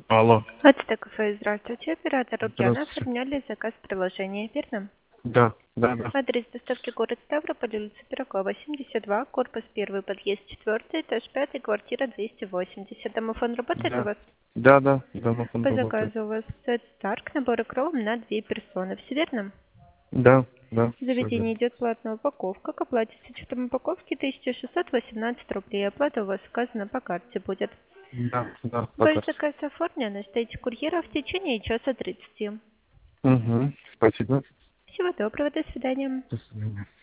Алло. АЦТ кафе, здравствуйте. Оператор Лукьяна Здравствуйте. оформляли заказ приложения, верно? Да, да, да. Адрес доставки город Ставрополь, улица Пирогова, 72, корпус 1, подъезд 4, этаж 5, квартира 280. Домофон работает у Да. вас? Да, да, домофон По работает. заказу у вас сет Старк, набор икром на 2 персоны. Все верно? Да, да, В все заведении верно. идет платная упаковка. К оплате с учетом упаковки 1618 рублей. Оплата у вас указана по карте будет. Да, да, по Ваш карте. заказ оформлен. Ждите курьера в течение часа 30. Угу. Спасибо. Всего доброго, до свидания. До свидания.